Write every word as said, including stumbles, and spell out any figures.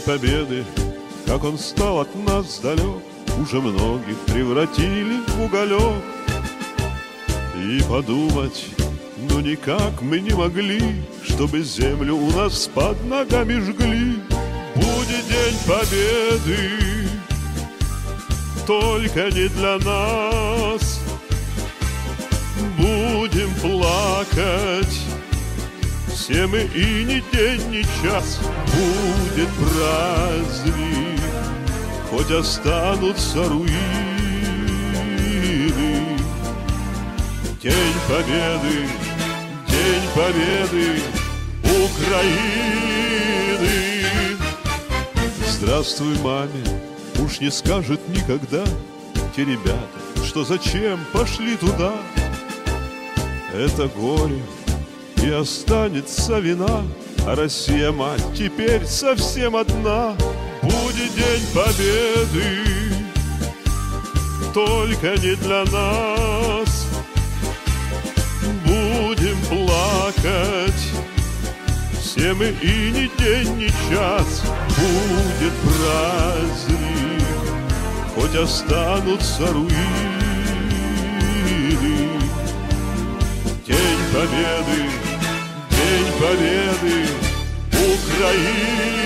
Победы, как он стал от нас далек, уже многих превратили в уголек. И подумать, ну никак мы не могли, чтобы землю у нас под ногами жгли. Будет День Победы, только не для нас. Будем плакать все мы, и ни день, ни час. Будет праздник, хоть останутся руины. День Победы, День Победы Украины. Здравствуй, маме, уж не скажет никогда те ребята, что зачем пошли туда. Это горе, и останется вина, а Россия, мать, теперь совсем одна. Будет День Победы, только не для нас. Будем плакать все мы, и ни день, ни час. Будет праздник, хоть останутся руины. День Победы, День Победы Украины.